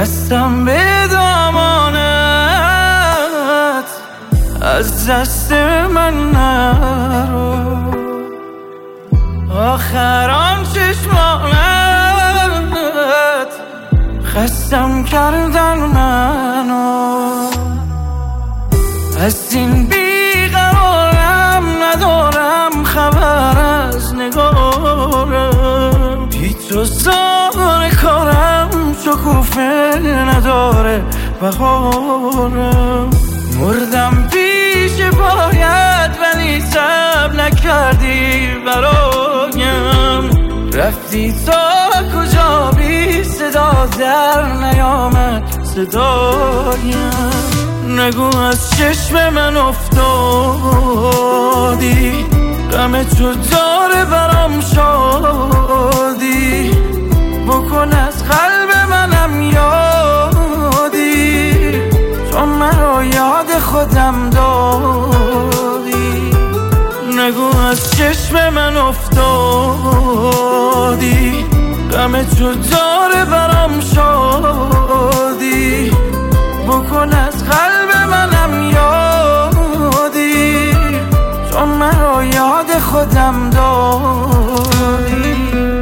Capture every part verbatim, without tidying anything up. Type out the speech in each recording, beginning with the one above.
دستم به دامانت، از دست من نرو. آخر آن چشمانت خستم کردن منو، از این بیقرارم ندارم خبر از نگارم. بی تو زار کارم شکوفه نداره بهارم. مردم پیش پایت ولی صبر نکردی برایم. رفتی تا کجا بی صدا در نیامد صدایم. نگو از چشم من افتادی، غم تو داره برام شادی. بکن از قلب منم یادی، چون مرا یاد خودم دادی. نگو از چشم من افتادی، غم تو داره برام شادی. بکن از قلب منم یادی، چون مرا یاد خودم دادی.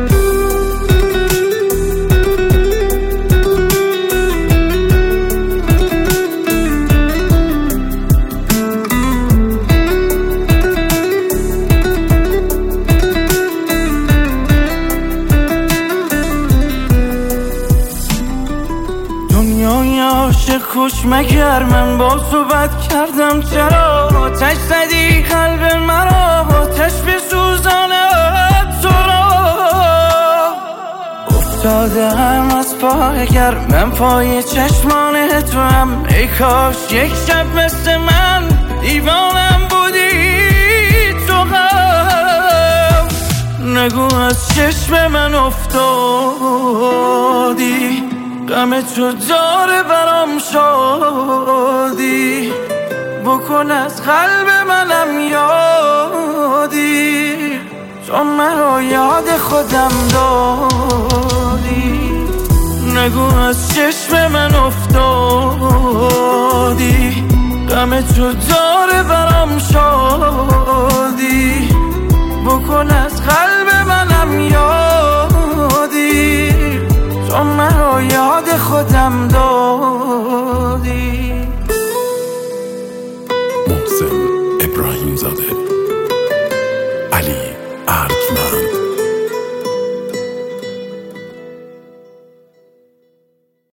دنیای عاشق خوش مگر من با صحبت کردم؟ چرا آتش زدی قلب مرا، آتش بسوزاند تو را. افتادم از پای گرم من پای چشمان تو هم. ای کاش یک شب مثل من دیوانم بودی تو هم. نگو از چشم من افتادی، غم تو داره برام شادی. بکن از قلب منم یادی، چون مرا یاد خودم دادی. نگو از چشم من افتادی، غم تو داره برام شادی. بکن از قلب منم یادی، چون مرا یاد خودم دادی. محسن ابراهیم زاده، علی ارجمند.